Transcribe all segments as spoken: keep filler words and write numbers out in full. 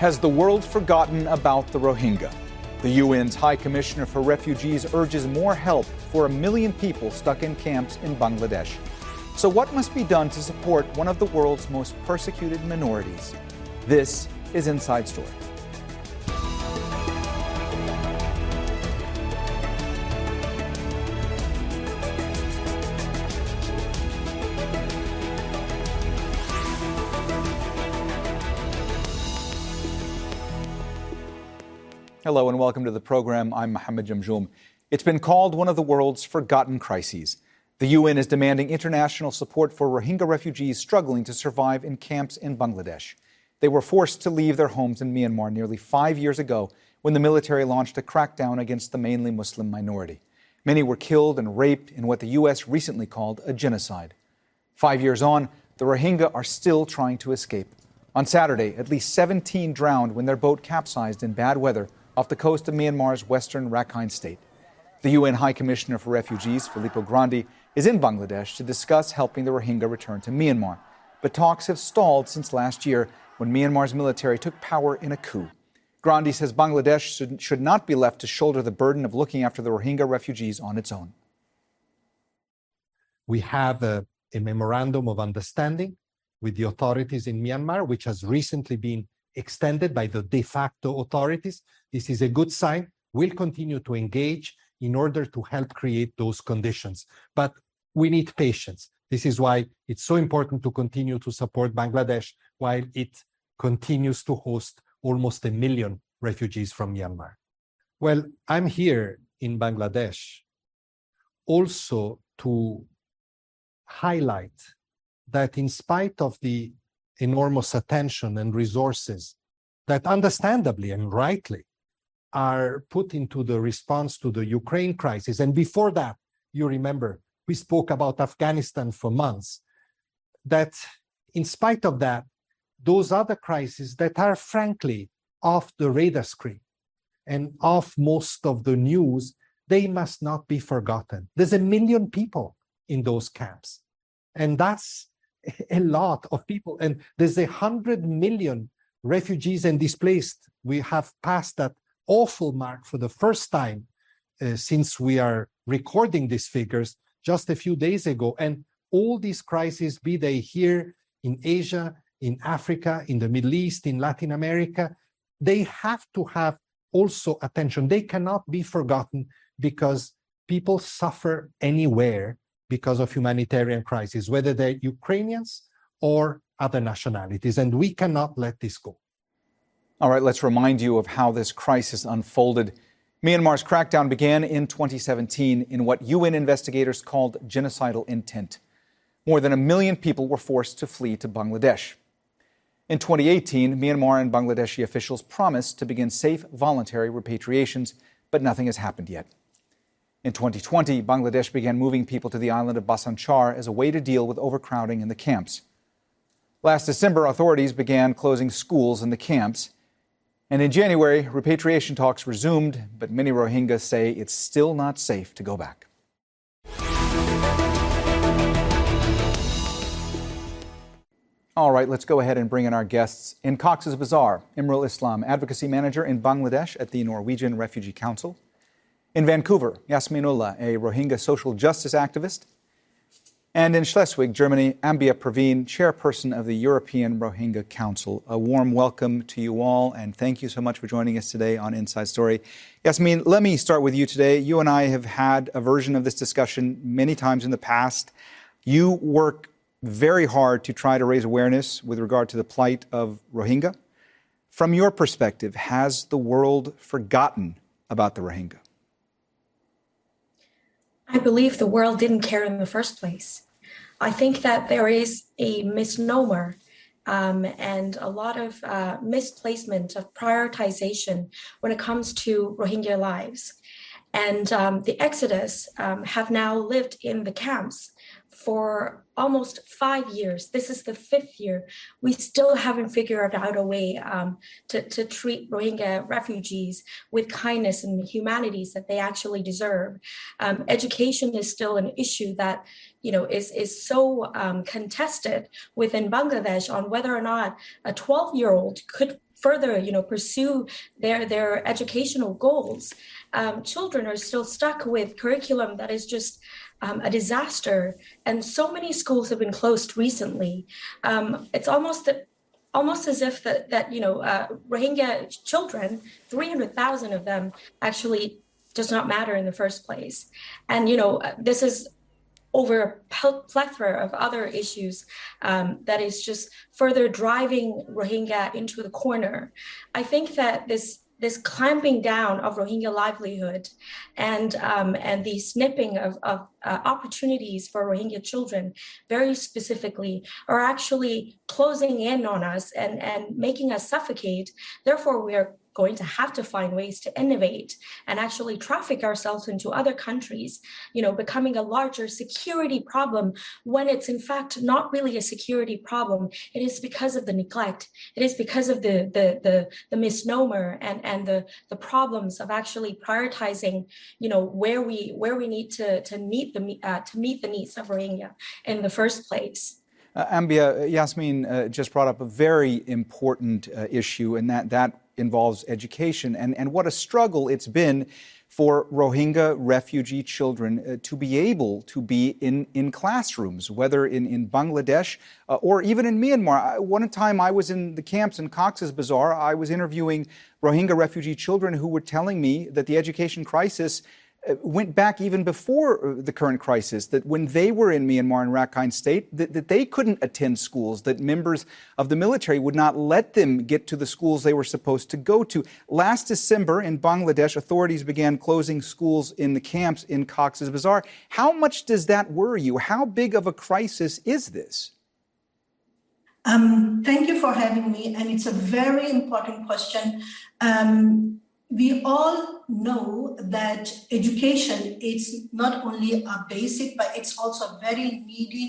Has the world forgotten about the Rohingya? The U N's High Commissioner for Refugees urges more help for a million people stuck in camps in Bangladesh. So what must be done to support one of the world's most persecuted minorities? This is Inside Story. Hello and welcome to the program. I'm Mohammed Jamjoom. It's been called one of the world's forgotten crises. The U N is demanding international support for Rohingya refugees struggling to survive in camps in Bangladesh. They were forced to leave their homes in Myanmar nearly five years ago when the military launched a crackdown against the mainly Muslim minority. Many were killed and raped in what the U S recently called a genocide. Five years on, the Rohingya are still trying to escape. On Saturday, at least seventeen drowned when their boat capsized in bad weather off the coast of Myanmar's western Rakhine state. The U N High Commissioner for Refugees, Filippo Grandi, is in Bangladesh to discuss helping the Rohingya return to Myanmar. But talks have stalled since last year when Myanmar's military took power in a coup. Grandi says Bangladesh should, should not be left to shoulder the burden of looking after the Rohingya refugees on its own. We have a, a memorandum of understanding with the authorities in Myanmar, which has recently been extended by the de facto authorities. This is a good sign. We'll continue to engage in order to help create those conditions. But we need patience. This is why it's so important to continue to support Bangladesh while it continues to host almost a million refugees from Myanmar. Well, I'm here in Bangladesh also to highlight that in spite of the enormous attention and resources that understandably and rightly are put into the response to the Ukraine crisis. And before that, you remember, we spoke about Afghanistan for months, that in spite of that, those other crises that are frankly off the radar screen and off most of the news, they must not be forgotten. There's a million people in those camps. And that's a lot of people. And there's a hundred million refugees and displaced. We have passed that awful mark for the first time uh, since we are recording these figures just a few days ago. And all these crises, be they here in Asia, in Africa, in the Middle East, in Latin America, they have to have also attention. They cannot be forgotten because people suffer anywhere because of humanitarian crises, whether they're Ukrainians or other nationalities. And we cannot let this go. All right, let's remind you of how this crisis unfolded. Myanmar's crackdown began in twenty seventeen in what U N investigators called genocidal intent. More than a million people were forced to flee to Bangladesh. In twenty eighteen, Myanmar and Bangladeshi officials promised to begin safe, voluntary repatriations, but nothing has happened yet. In twenty twenty, Bangladesh began moving people to the island of Bhasan Char as a way to deal with overcrowding in the camps. Last December, authorities began closing schools in the camps. And in January, repatriation talks resumed, but many Rohingya say it's still not safe to go back. All right, let's go ahead and bring in our guests. In Cox's Bazar, Imrul Islam, Advocacy Manager in Bangladesh at the Norwegian Refugee Council. In Vancouver, Yasminullah, a Rohingya social justice activist. And in Schleswig, Germany, Ambia Praveen, Chairperson of the European Rohingya Council. A warm welcome to you all, and thank you so much for joining us today on Inside Story. Yasmin, let me start with you today. You and I have had a version of this discussion many times in the past. You work very hard to try to raise awareness with regard to the plight of Rohingya. From your perspective, has the world forgotten about the Rohingya? I believe the world didn't care in the first place. I think that there is a misnomer um, and a lot of uh, misplacement of prioritization when it comes to Rohingya lives. And um, the Exodus um, have now lived in the camps for almost five years. This is the fifth year. We still haven't figured out a way um, to, to treat Rohingya refugees with kindness and humanities that they actually deserve. Um, education is still an issue that, you know, is, is so um, contested within Bangladesh on whether or not a twelve-year-old could further, you know, pursue their, their educational goals. Um, children are still stuck with curriculum that is just Um, a disaster, and so many schools have been closed recently. Um, it's almost that, almost as if that that you know uh, Rohingya children, three hundred thousand of them, actually does not matter in the first place. And you know this is over a plethora of other issues um, that is just further driving Rohingya into the corner. I think that this. This clamping down of Rohingya livelihood and um, and the snipping of, of uh, opportunities for Rohingya children, very specifically, are actually closing in on us and, and making us suffocate. Therefore, we are going to have to find ways to innovate and actually traffic ourselves into other countries, you know, becoming a larger security problem when it's in fact not really a security problem. It is because of the neglect. It is because of the the the, the misnomer and, and the, the problems of actually prioritizing, you know, where we where we need to to meet the uh, to meet the needs of Rohingya in the first place. Uh, Ambia, Yasmin uh, just brought up a very important uh, issue, and that that involves education and, and what a struggle it's been for Rohingya refugee children uh, to be able to be in, in classrooms, whether in, in Bangladesh uh, or even in Myanmar. I, one time I was in the camps in Cox's Bazar. I was interviewing Rohingya refugee children who were telling me that the education crisis went back even before the current crisis, that when they were in Myanmar and Rakhine State, that, that they couldn't attend schools, that members of the military would not let them get to the schools they were supposed to go to. Last December in Bangladesh, authorities began closing schools in the camps in Cox's Bazar. How much does that worry you? How big of a crisis is this? Um, thank you for having me, and it's a very important question. Um, We all know that education is not only a basic, but it's also a very needy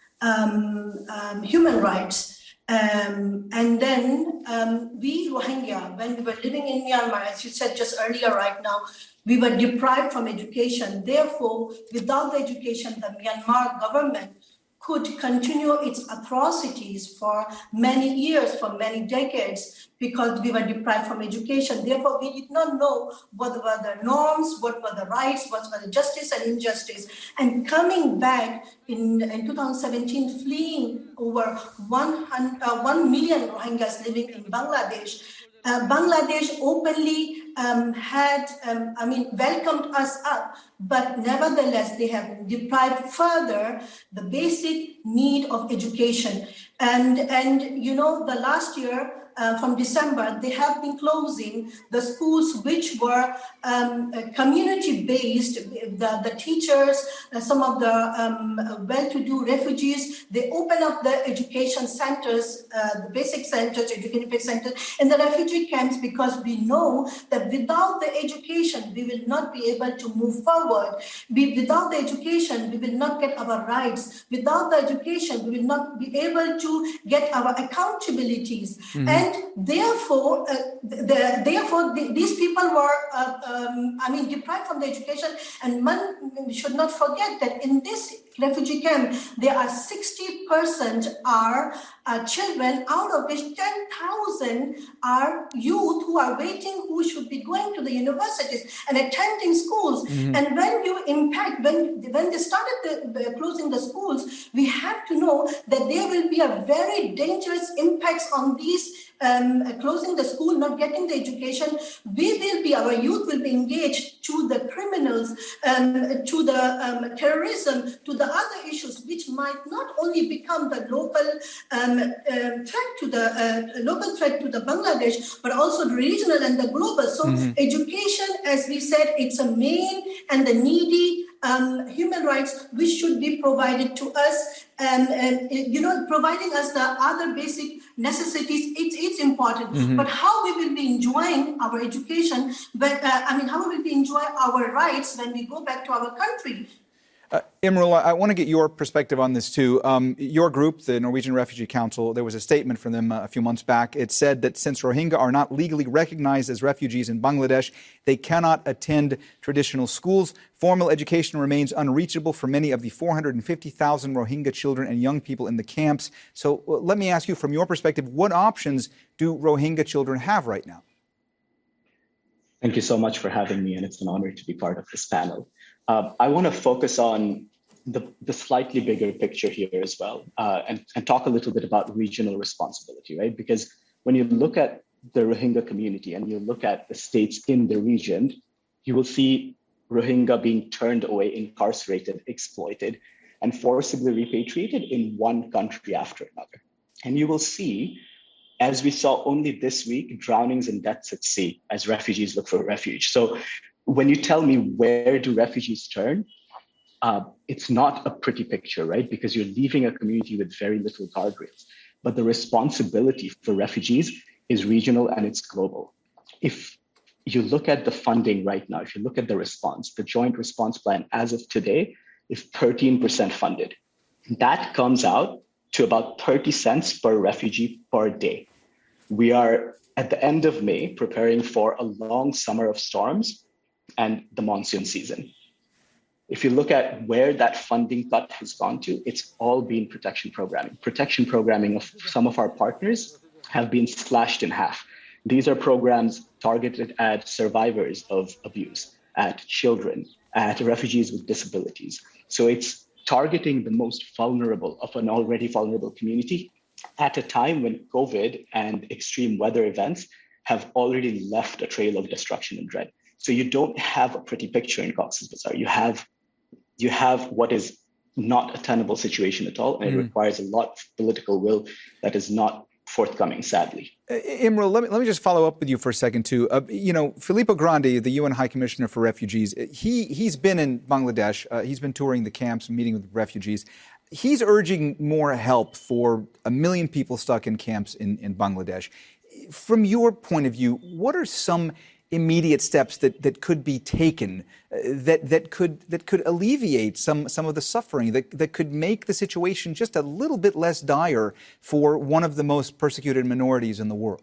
um, um, human rights. Um, and then um, we Rohingya, when we were living in Myanmar, as you said just earlier right now, we were deprived from education. Therefore, without the education, the Myanmar government could continue its atrocities for many years, for many decades, because we were deprived from education. Therefore, we did not know what were the norms, what were the rights, what were the justice and injustice. And coming back in, in two thousand seventeen, fleeing over one, hundred, uh, one million Rohingyas living in Bangladesh, Uh, Bangladesh openly um, had, um, I mean, welcomed us up, but nevertheless, they have deprived further the basic need of education. And, and you know, the last year, uh, from December, they have been closing the schools which were um, community-based. The, the teachers, uh, some of the um, well-to-do refugees, they open up the education centers, uh, the basic centers, educational centers, in the refugee camps, because we know that without the education, we will not be able to move forward. We, without the education, we will not get our rights. Without the education, we will not be able to get our accountabilities. Mm-hmm. And therefore, uh, the, therefore, the, these people were, uh, um, I mean, deprived from the education. And one, we should not forget that in this refugee camp, there are sixty percent are uh, children, out of which ten thousand are youth who are waiting, who should be going to the universities and attending schools. Mm-hmm. And when you impact, when, when they started the, the closing the schools, we have to know that there will be a very dangerous impacts on these Um, closing the school, not getting the education. We will be, our youth will be engaged to the criminals, um, to the um, terrorism, to the other issues, which might not only become the local um, uh, threat to the uh, local threat to the Bangladesh, but also the regional and the global. So mm-hmm. education, as we said, it's a main and the needy um, human rights which should be provided to us. And, and you know, providing us the other basic necessities, it's, it's important. Mm-hmm. But how we will be enjoying our education, but uh, I mean, how will we enjoy our rights when we go back to our country? Uh, Imrul, I want to get your perspective on this too. Um, your group, the Norwegian Refugee Council, there was a statement from them a few months back. It said that since Rohingya are not legally recognized as refugees in Bangladesh, they cannot attend traditional schools. Formal education remains unreachable for many of the four hundred fifty thousand Rohingya children and young people in the camps. So uh, let me ask you, from your perspective, what options do Rohingya children have right now? Thank you so much for having me, and it's an honor to be part of this panel. Uh, I want to focus on the, the slightly bigger picture here as well, uh, and, and talk a little bit about regional responsibility, right? Because when you look at the Rohingya community and you look at the states in the region, you will see Rohingya being turned away, incarcerated, exploited, and forcibly repatriated in one country after another. And you will see, as we saw only this week, drownings and deaths at sea as refugees look for refuge. So when you tell me where do refugees turn, uh, it's not a pretty picture, right? Because you're leaving a community with very little guardrails. But the responsibility for refugees is regional and it's global. If you look at the funding right now, if you look at the response, the joint response plan as of today is thirteen percent funded. That comes out to about thirty cents per refugee per day. We are at the end of May preparing for a long summer of storms and the monsoon season. If you look at where that funding cut has gone to, it's all been protection programming. Protection programming of some of our partners have been slashed in half. These are programs targeted at survivors of abuse, at children, at refugees with disabilities. So it's targeting the most vulnerable of an already vulnerable community at a time when COVID and extreme weather events have already left a trail of destruction and dread. So you don't have a pretty picture in Cox's Bazar. You have, you have what is not a tenable situation at all, and mm. it requires a lot of political will that is not forthcoming, sadly. Uh, Imrul, let me, let me just follow up with you for a second, too. Uh, you know, Filippo Grandi, the U N High Commissioner for Refugees, he, he's been in Bangladesh. Uh, he's been touring the camps and meeting with refugees. He's urging more help for a million people stuck in camps in, in Bangladesh. From your point of view, what are some immediate steps that, that could be taken uh, that, that, could, that could alleviate some, some of the suffering, that, that could make the situation just a little bit less dire for one of the most persecuted minorities in the world?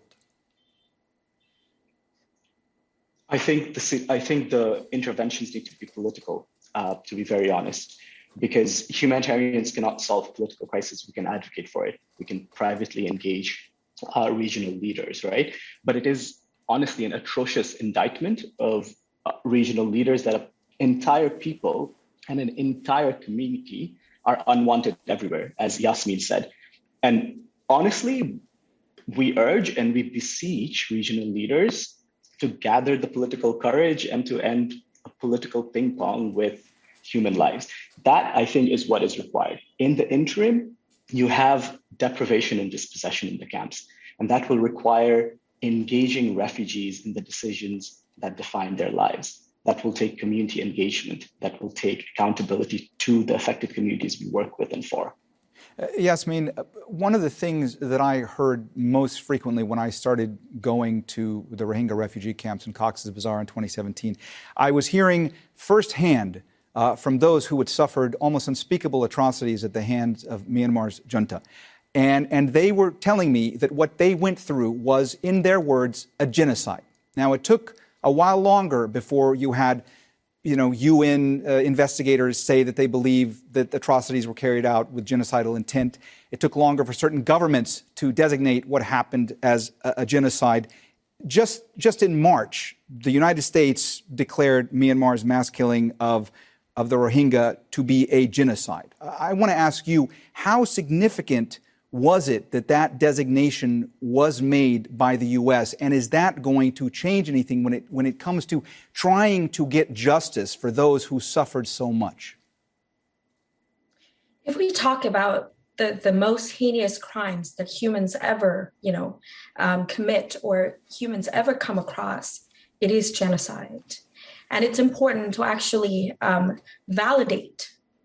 I think the, I think the interventions need to be political, uh, to be very honest, because humanitarians cannot solve political crisis. We can advocate for it. We can privately engage uh, regional leaders, right? But it is honestly an atrocious indictment of uh, regional leaders that entire people and an entire community are unwanted everywhere, as Yasmin said. And honestly, we urge and we beseech regional leaders to gather the political courage and to end a political ping pong with human lives. That, I think, is what is required. In the interim, you have deprivation and dispossession in the camps, and that will require engaging refugees in the decisions that define their lives. That will take community engagement, that will take accountability to the affected communities we work with and for. Uh, Yasmin, one of the things that I heard most frequently when I started going to the Rohingya refugee camps in Cox's Bazar in twenty seventeen, I was hearing firsthand uh, from those who had suffered almost unspeakable atrocities at the hands of Myanmar's junta. And, and they were telling me that what they went through was, in their words, a genocide. Now, it took a while longer before you had, you know, U N uh, investigators say that they believe that atrocities were carried out with genocidal intent. It took longer for certain governments to designate what happened as a, a genocide. Just, just in March, the United States declared Myanmar's mass killing of of the Rohingya to be a genocide. I want to ask you, how significant was it that that designation was made by the U S, and is that going to change anything when it when it comes to trying to get justice for those who suffered so much? If we talk about the, the most heinous crimes that humans ever, you know, um, commit or humans ever come across, it is genocide. And it's important to actually um, validate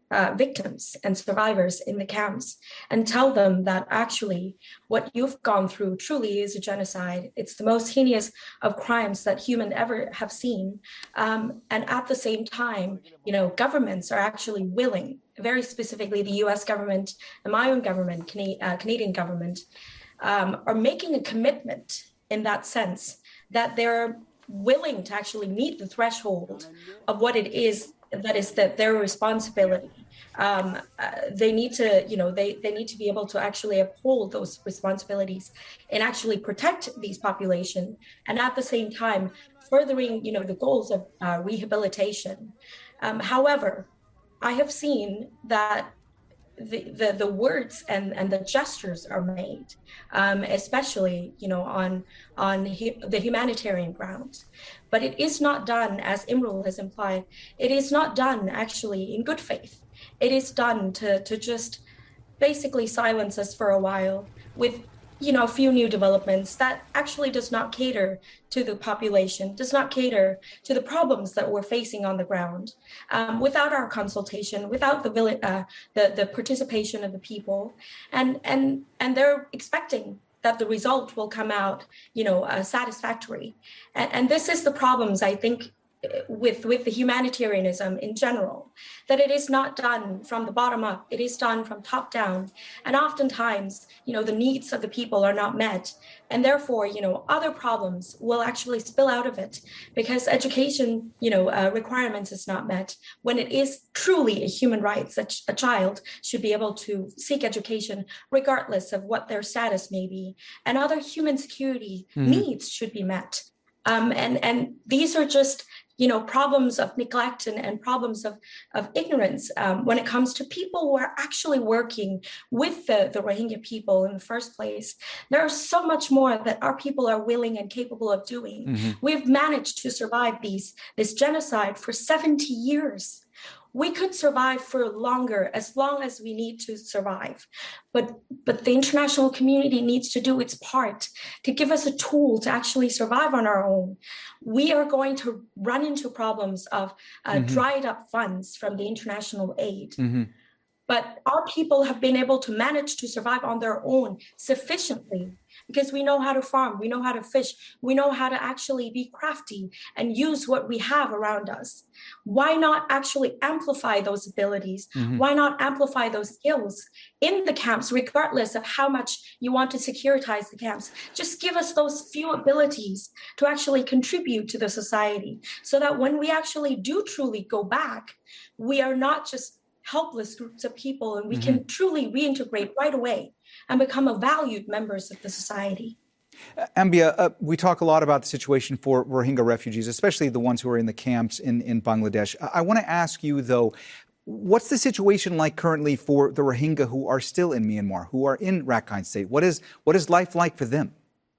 uh, victims and survivors in the camps and tell them that actually what you've gone through truly is a genocide. It's the most heinous of crimes that human ever have seen. Um, and at the same time, you know, governments are actually willing, very specifically the U S government and my own government, Can- uh, Canadian government, um, are making a commitment in that sense that they're willing to actually meet the threshold of what it is that is that their responsibility. Um, uh, they need to, you know, they, they need to be able to actually uphold those responsibilities and actually protect these population. And at the same time, furthering, you know, the goals of uh, rehabilitation. Um, however, I have seen that the, the, the words and, and the gestures are made, um, especially, you know, on, on hu- the humanitarian grounds. But it is not done, as Imrul has implied, it is not done actually in good faith. It is done to, to just basically silence us for a while with, you know, a few new developments that actually does not cater to the population, does not cater to the problems that we're facing on the ground, um, without our consultation, without the, uh, the the participation of the people, and and and they're expecting that the result will come out, you know, uh, satisfactory, and, and this is the problems I think with with the humanitarianism in general, that it is not done from the bottom up, it is done from top down, and oftentimes, you know, the needs of the people are not met, and therefore, you know, other problems will actually spill out of it because education, you know, uh, requirements is not met when it is truly a human right that a child should be able to seek education regardless of what their status may be, and other human security mm-hmm. needs should be met. Um, and and these are just, you know, problems of neglect and, and problems of, of ignorance um, when it comes to people who are actually working with the, the Rohingya people in the first place. There is so much more that our people are willing and capable of doing. Mm-hmm. We've managed to survive these this genocide for seventy years. We could survive for longer, as long as we need to survive. But, but the international community needs to do its part to give us a tool to actually survive on our own. We are going to run into problems of uh, mm-hmm. dried up funds from the international aid. Mm-hmm. But our people have been able to manage to survive on their own sufficiently because we know how to farm, we know how to fish, we know how to actually be crafty and use what we have around us. Why not actually amplify those abilities? Mm-hmm. Why not amplify those skills in the camps, regardless of how much you want to securitize the camps? Just give us those few abilities to actually contribute to the society so that when we actually do truly go back, we are not just helpless groups of people, and we mm-hmm. can truly reintegrate right away and become a valued members of the society. Uh, Ambia, uh, we talk a lot about the situation for Rohingya refugees, especially the ones who are in the camps in, in Bangladesh. I, I want to ask you, though, what's the situation like currently for the Rohingya who are still in Myanmar, who are in Rakhine State? What is what is life like for them?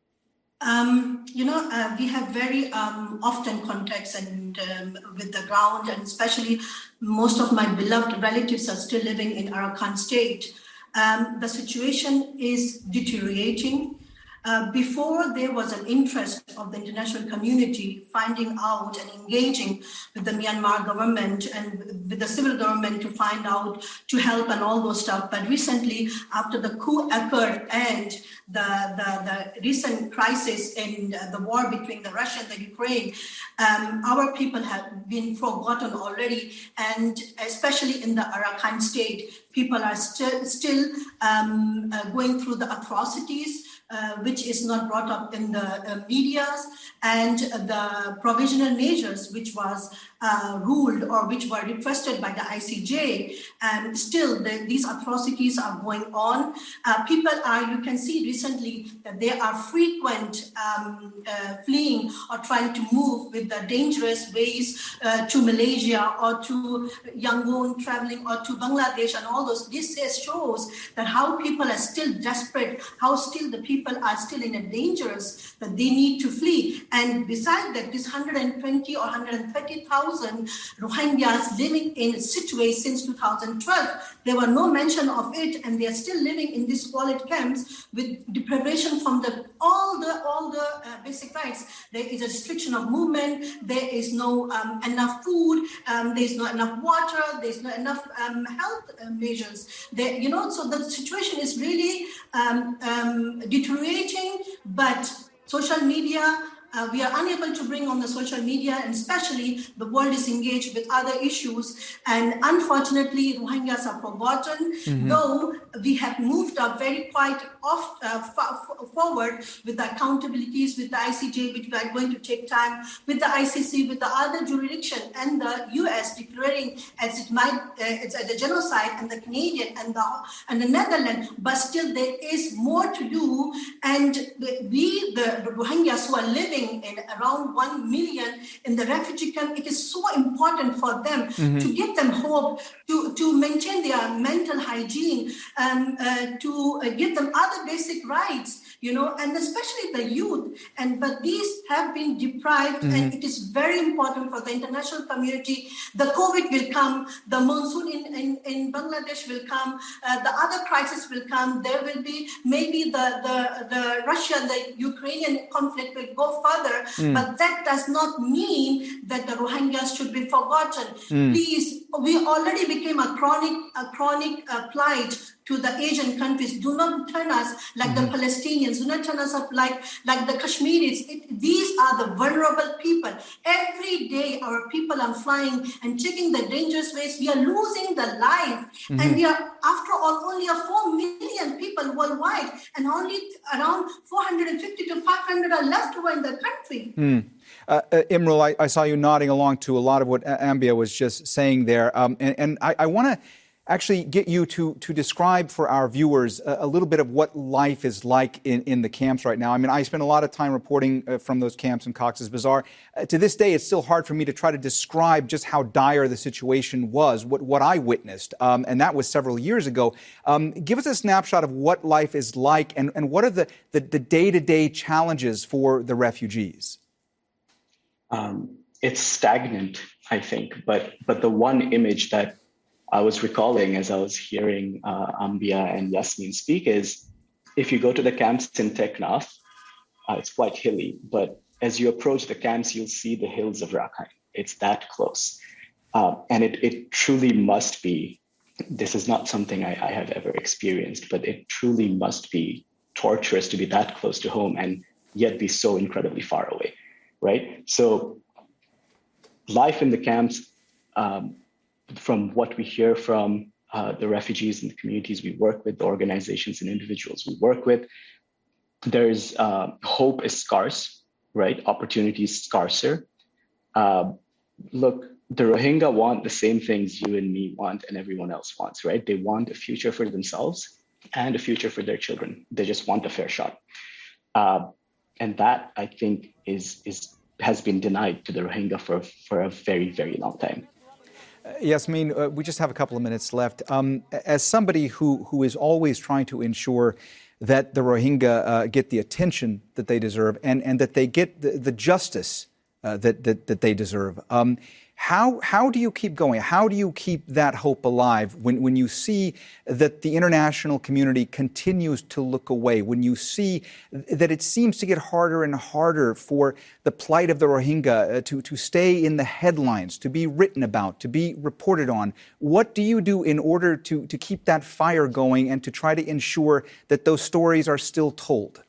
Um, you know, uh, we have very um, often contacts and um, with the ground, and especially most of my beloved relatives are still living in Arakan State. Um, the situation is deteriorating. Uh, before there was an interest of the international community finding out and engaging with the Myanmar government and with the civil government to find out, to help and all those stuff. But recently, after the coup occurred and the, the, the recent crisis in the war between the Russia and the Ukraine, um, our people have been forgotten already. And especially in the Arakan state, people are still, still um, uh, going through the atrocities, Uh, which is not brought up in the uh, medias, and uh, the provisional measures which was uh, ruled or which were requested by the I C J, and still the, these atrocities are going on. Uh, people are, you can see recently that there are frequent um, uh, fleeing or trying to move with the dangerous ways uh, to Malaysia or to Yangon, traveling or to Bangladesh and all those. This shows that how people are still desperate, how still the people People are still in a dangerous that they need to flee. And besides that, this one hundred twenty or one hundred thirty thousand thousand Rohingyas living in Sittwe since two thousand twelve. There were no mention of it, and they are still living in these squalid camps with deprivation from the all the all the uh, basic rights. There is a restriction of movement. There is no um, enough food. Um, there is not enough water. There is not enough um, health uh, measures. There, you know, so the situation is really um, um, deteriorating. But social media. Uh, we are unable to bring on the social media, and especially the world is engaged with other issues. And unfortunately, Rohingyas are forgotten, mm-hmm. though we have moved up very quite off, uh, f- forward with the accountabilities, with the I C J, which we are going to take time, with the I C C, with the other jurisdiction, and the U S declaring as it might, uh, it's as a genocide, and the Canadian and the, and the Netherlands. But still, there is more to do. And we, the, the Rohingyas who are living in around one million in the refugee camp, it is so important for them mm-hmm. to give them hope, to, to maintain their mental hygiene, um, uh, to uh, give them other basic rights, you know, and especially the youth. And but these have been deprived, mm-hmm. and it is very important for the international community. The COVID will come, the monsoon in, in, in Bangladesh will come, uh, the other crisis will come. There will be maybe the, the, the Russia, the Ukrainian conflict will go further, mm. but that does not mean that the Rohingyas should be forgotten. Mm. Please, we already became a chronic, a chronic uh, plight to the Asian countries. Do not turn us like mm-hmm. the Palestinians. Do not turn us up like, like the Kashmiris. It, these are the vulnerable people. Every day, our people are flying and taking the dangerous ways. We are losing the life. Mm-hmm. And we are, after all, only a four million people worldwide, and only around four hundred fifty to five hundred are left over in the country. Mm. Uh, uh, Imrul, I, I saw you nodding along to a lot of what Ambia was just saying there. Um, and, and I, I want to actually get you to to describe for our viewers a, a little bit of what life is like in, in the camps right now. I mean, I spent a lot of time reporting uh, from those camps in Cox's Bazar. Uh, to this day, it's still hard for me to try to describe just how dire the situation was, what, what I witnessed, um, and that was several years ago. Um, give us a snapshot of what life is like, and, and what are the, the, the day-to-day challenges for the refugees? Um, it's stagnant, I think, but but the one image that I was recalling as I was hearing uh, Ambia and Yasmin speak is, if you go to the camps in Teknaf, uh, it's quite hilly, but as you approach the camps, you'll see the hills of Rakhine. It's that close. Uh, and it, it truly must be, this is not something I, I have ever experienced, but it truly must be torturous to be that close to home and yet be so incredibly far away, right? So life in the camps, um, from what we hear from uh, the refugees and the communities we work with, the organizations and individuals we work with, there's uh, hope is scarce, right? Opportunity is scarcer. Uh, look, the Rohingya want the same things you and me want and everyone else wants, right? They want a future for themselves and a future for their children. They just want a fair shot. Uh, and that, I think, is is has been denied to the Rohingya for, for a very, very long time. Yasmin, uh, we just have a couple of minutes left. Um, as somebody who, who is always trying to ensure that the Rohingya uh, get the attention that they deserve and, and that they get the, the justice uh, that, that, that they deserve, um, how, how do you keep going? How do you keep that hope alive when, when you see that the international community continues to look away, when you see that it seems to get harder and harder for the plight of the Rohingya to, to stay in the headlines, to be written about, to be reported on? What do you do in order to, to keep that fire going and to try to ensure that those stories are still told?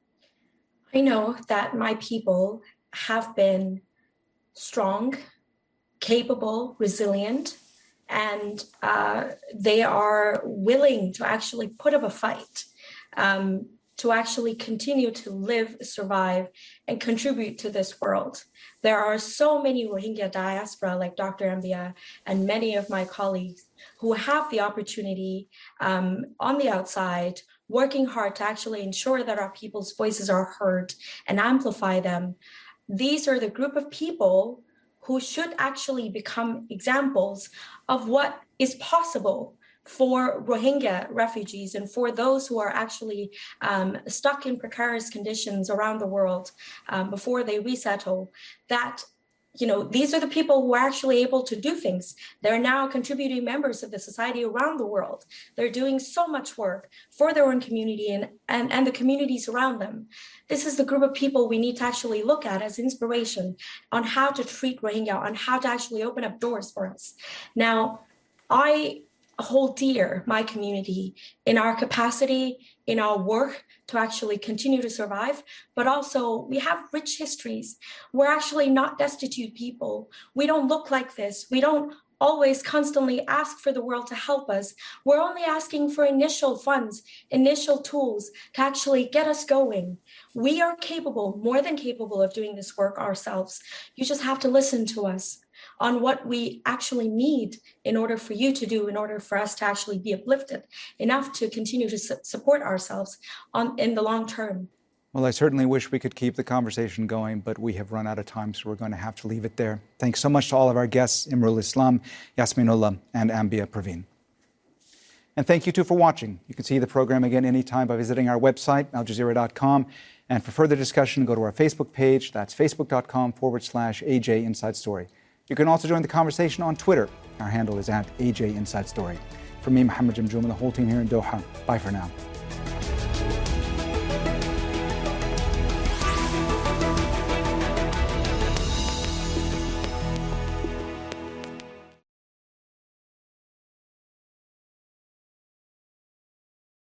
I know that my people have been strong, capable, resilient, and uh, they are willing to actually put up a fight, um, to actually continue to live, survive, and contribute to this world. There are so many Rohingya diaspora, like Doctor Ambia and many of my colleagues, who have the opportunity um, on the outside, working hard to actually ensure that our people's voices are heard and amplify them. These are the group of people who should actually become examples of what is possible for Rohingya refugees and for those who are actually um, stuck in precarious conditions around the world um, before they resettle, that you know, these are the people who are actually able to do things. They're now contributing members of the society around the world. They're doing so much work for their own community and, and, and the communities around them. This is the group of people we need to actually look at as inspiration on how to treat Rohingya, on how to actually open up doors for us. Now, I hold dear my community in our capacity, in our work to actually continue to survive, but also we have rich histories. We're actually not destitute people. We don't look like this. We don't always constantly ask for the world to help us. We're only asking for initial funds, initial tools to actually get us going. We are capable, more than capable, of doing this work ourselves. You just have to listen to us on what we actually need in order for you to do, in order for us to actually be uplifted enough to continue to su- support ourselves on, in the long term. Well, I certainly wish we could keep the conversation going, but we have run out of time, so we're going to have to leave it there. Thanks so much to all of our guests, Imrul Islam, Yasminullah, and Ambia Praveen. And thank you too for watching. You can see the program again anytime by visiting our website, al jazeera dot com. And for further discussion, go to our Facebook page. That's facebook.com forward slash AJ Inside Story. You can also join the conversation on Twitter. Our handle is at A J Inside Story. For me, Mohammed Jamjoom, and the whole team here in Doha, bye for now.